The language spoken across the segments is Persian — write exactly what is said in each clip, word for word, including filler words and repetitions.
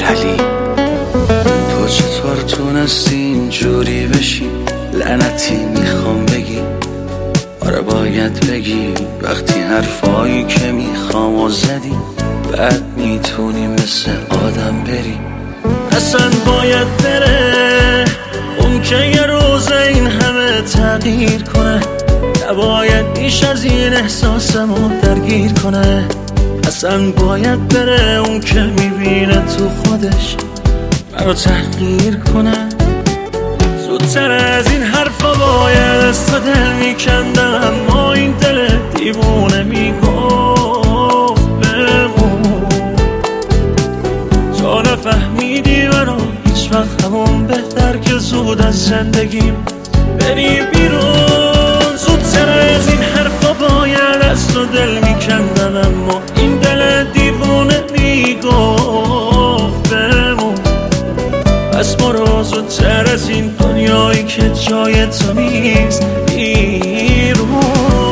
امیرعلی. تو چطور تونستی اینجوری بشی؟ لعنتی میخوام بگی، آره باید بگی وقتی حرفایی که میخوام و زدی، بعد میتونی مثل آدم بری. اصلا باید بره اون که یه روز این همه تغییر کنه، نباید بیش از این احساسمو درگیر کنه. اصلا باید بره اون که میبینه تو خودش منو تحقیر کنه. زودتر از این حرفا باید از تو دل میکندم، اما این دل دیوونه میگفت بمون. تو نفهمیدی منو هیچ وقت، همون بهتر که زود از زندگیم بری بیرون. زودتر از این حرفا باید از تو دل میکندم، اما این دل دیوونه میگفت بمون. پس برو زودتر از این دنیایی که جای تو نیست بیرون.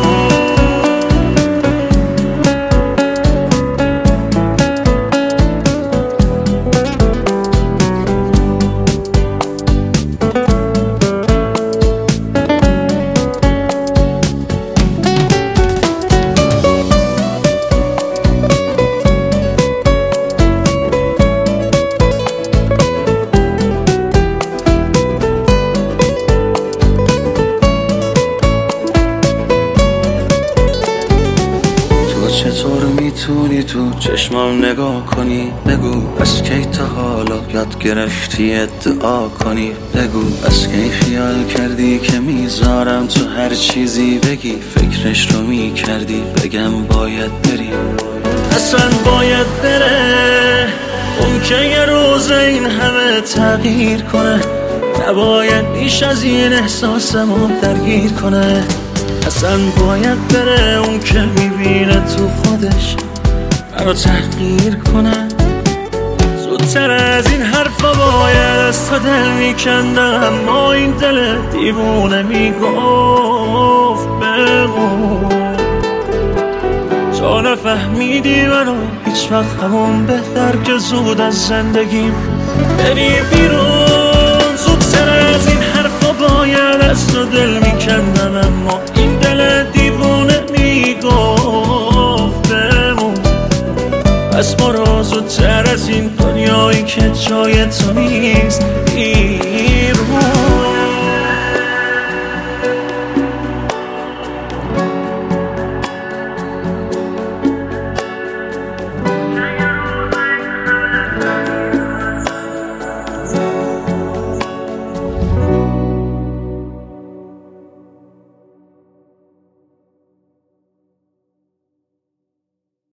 چطور میتونی تو چشمام نگاه کنی؟ بگو از کی تا حالا یاد گرفتی ادعا کنی؟ بگو از کی خیال کردی که میذارم تو هر چیزی بگی؟ فکرش رو میکردی بگم باید بری؟ اصلا باید بره اون که یه روز این همه تغییر کنه، نباید بیش از این احساسمو درگیر کنه. اصلا باید بره اون که میبینه تو خودش منو تحقیر کنه. زودتر از این حرفا باید از تو دل میکندم، اما این دل دیوونه میگفت بمون. تو نفهمیدی منو هیچ وقت، همون بهتر که زود از زندگیم بری بیرون. زودتر از این حرفا باید از تو دل میکندم، اما این دل دیوونه میگفت بمون. پس برو زودتر از این دنیایی که جای تو نیست.